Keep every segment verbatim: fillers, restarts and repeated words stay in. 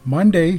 Monday,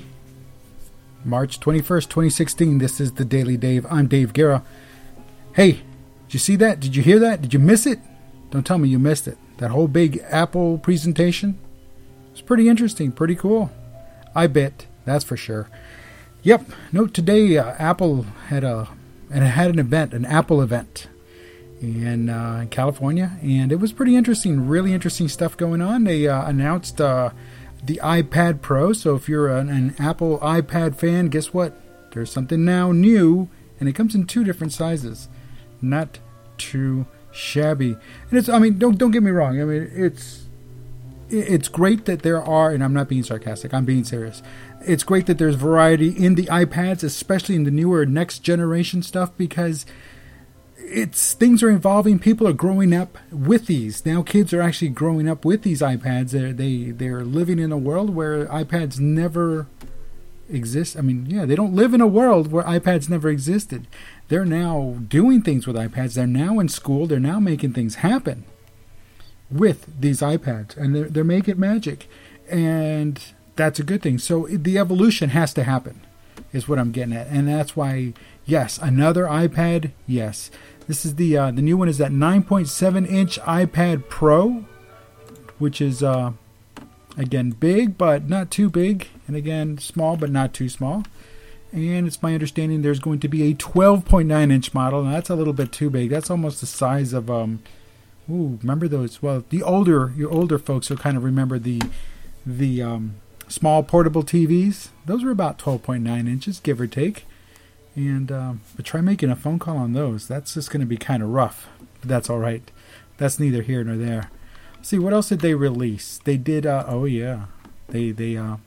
March twenty-first, twenty sixteen. This is the Daily Dave. I'm Dave Guerra. Hey, did you see that? Did you hear that? Did you miss it? Don't tell me you missed it. That whole big Apple presentation. It's pretty interesting, pretty cool. I bet, that's for sure. Yep. No, today uh, Apple had a and it had an event, an Apple event in, uh, in California, and it was pretty interesting. Really interesting stuff going on. They uh, announced uh, the iPad Pro. So if you're an, an Apple iPad fan, guess what? There's something now new, and it comes in two different sizes. Not too shabby. And it's, I mean, don't don't get me wrong. I mean, it's it's great that there are, and I'm not being sarcastic, I'm being serious. It's great that there's variety in the iPads, especially in the newer next generation stuff, because it's things are evolving. People are growing up with these. Now kids are actually growing up with these iPads. They're, they, they're living in a world where iPads never exist. I mean, yeah, they don't live in a world where iPads never existed. They're now doing things with iPads. They're now in school. They're now making things happen with these iPads, and they're, they're making magic, and that's a good thing. So the evolution has to happen, is what I'm getting at, and that's why, yes, another iPad, yes. This is the uh, the new one is that nine point seven inch iPad Pro, which is uh, again big but not too big, and again small but not too small. And it's my understanding there's going to be a twelve point nine inch model. Now that's a little bit too big. That's almost the size of um. Ooh, remember those? Well, the older your older folks will kind of remember the the um, small portable T Vs. Those were about twelve point nine inches, give or take. And um, but try making a phone call on those. That's just going to be kind of rough. But that's all right. That's neither here nor there. Let's see, what else did they release? They did. Uh, oh yeah, they they uh,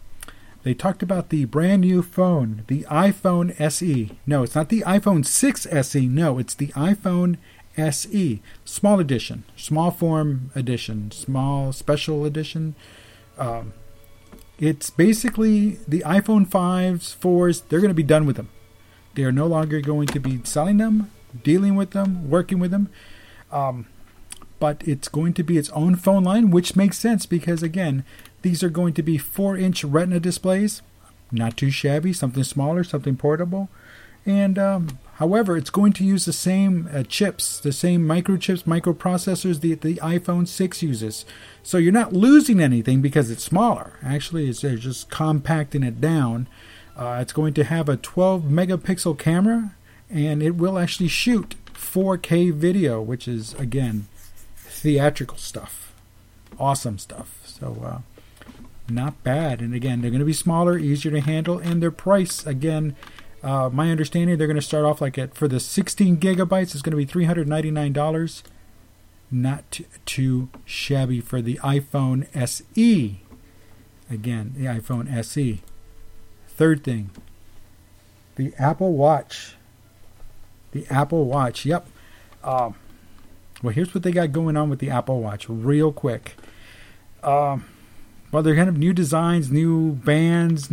they talked about the brand new phone, the iPhone S E. No, it's not the iPhone six S E. No, it's the iPhone S E, small edition, small form edition, small special edition. Um, it's basically the iPhone fives, fours. They're going to be done with them. They are no longer going to be selling them, dealing with them, working with them. Um, but it's going to be its own phone line, which makes sense because, again, these are going to be four inch Retina displays. Not too shabby, something smaller, something portable. And um, however, it's going to use the same uh, chips, the same microchips, microprocessors the, the iPhone six uses. So you're not losing anything because it's smaller. Actually, it's, they're just compacting it down. Uh, it's going to have a twelve megapixel camera, and it will actually shoot four K video, which is, again, theatrical stuff. Awesome stuff. So, uh, not bad. And again, they're going to be smaller, easier to handle, and their price, again, Uh, my understanding, they're going to start off like at, for the sixteen gigabytes, it's going to be three hundred ninety-nine dollars. Not too, too shabby for the iPhone S E. Again, the iPhone S E. Third thing, the Apple Watch. The Apple Watch, yep. Um, well, here's what they got going on with the Apple Watch, real quick. Um, well, they're kind of new designs, new bands,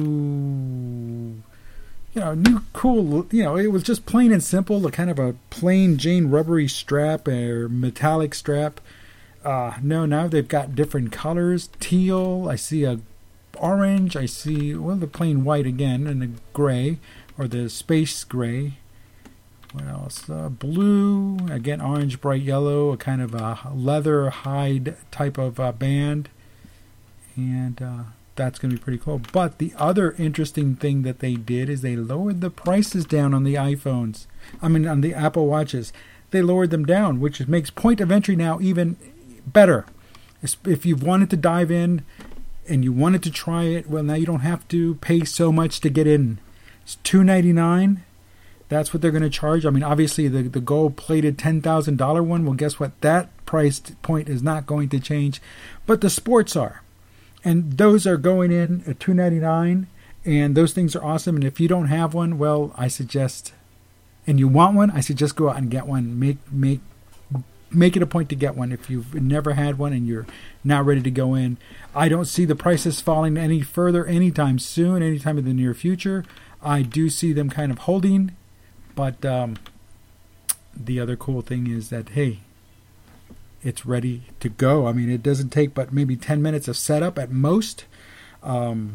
new... You know, new cool, you know, it was just plain and simple, the kind of a plain Jane rubbery strap or metallic strap. Uh, no, now they've got different colors. Teal, I see a orange, I see, well, the plain white again, and the gray, or the space gray. What else? Uh, blue, again, orange, bright yellow, a kind of a leather hide type of uh, band. And, uh, that's going to be pretty cool. But the other interesting thing that they did is they lowered the prices down on the iPhones. I mean, on the Apple Watches. They lowered them down, which makes point of entry now even better. If you've wanted to dive in and you wanted to try it, well, now you don't have to pay so much to get in. It's two hundred ninety-nine dollars. That's what they're going to charge. I mean, obviously, the, the gold-plated ten thousand dollars one, well, guess what? That price point is not going to change. But the sports are. And those are going in at two hundred ninety-nine dollars, and those things are awesome. And if you don't have one, well, I suggest, and you want one, I suggest go out and get one. Make make make it a point to get one if you've never had one and you're not ready to go in. I don't see the prices falling any further anytime soon, anytime in the near future. I do see them kind of holding, but um, the other cool thing is that, hey, it's ready to go. I mean, it doesn't take but maybe ten minutes of setup at most. Um,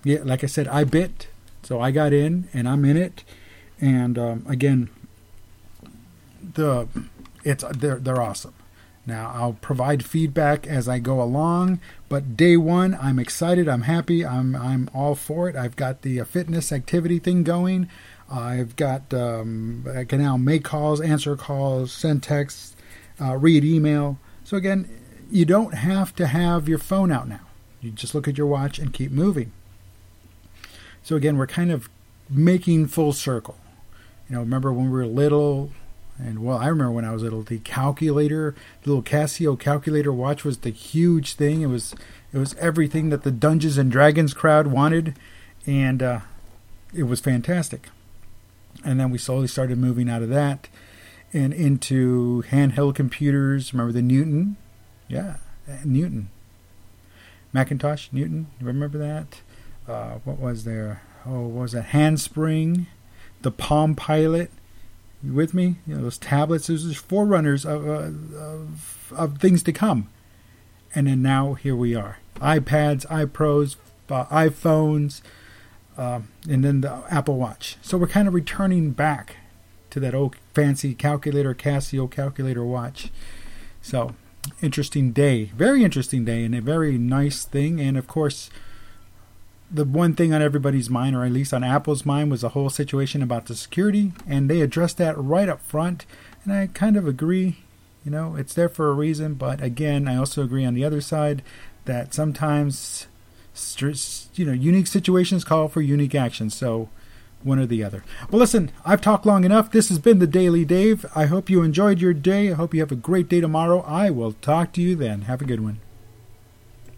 yeah, like I said, I bit, so I got in and I'm in it. And um, again, the it's they're they're awesome. Now I'll provide feedback as I go along, but day one I'm excited, I'm happy, I'm I'm all for it. I've got the uh, fitness activity thing going. I've got um, I can now make calls, answer calls, send texts, uh, read email. So again, you don't have to have your phone out now. You just look at your watch and keep moving. So again, we're kind of making full circle. You know, remember when we were little, and well, I remember when I was little, the calculator, the little Casio calculator watch was the huge thing. It was it was everything that the Dungeons and Dragons crowd wanted, and uh, it was fantastic. And then we slowly started moving out of that and into handheld computers. Remember the Newton? Yeah, Newton. Macintosh, Newton, remember that? Uh, what was there? Oh, what was that? Handspring, the Palm Pilot. You with me? You know, those tablets, those are forerunners of, uh, of, of things to come. And then now here we are. iPads, iPros, uh, iPhones, uh, and then the Apple Watch. So we're kind of returning back to that old fancy calculator, Casio calculator watch. So, interesting day. Very interesting day and a very nice thing. And of course, the one thing on everybody's mind, or at least on Apple's mind, was the whole situation about the security, and they addressed that right up front, and I kind of agree. You know, it's there for a reason, but again, I also agree on the other side that sometimes, you know, unique situations call for unique actions, so one or the other. Well, listen, I've talked long enough. This has been the Daily Dave. I hope you enjoyed your day. I hope you have a great day tomorrow. I will talk to you then. Have a good one.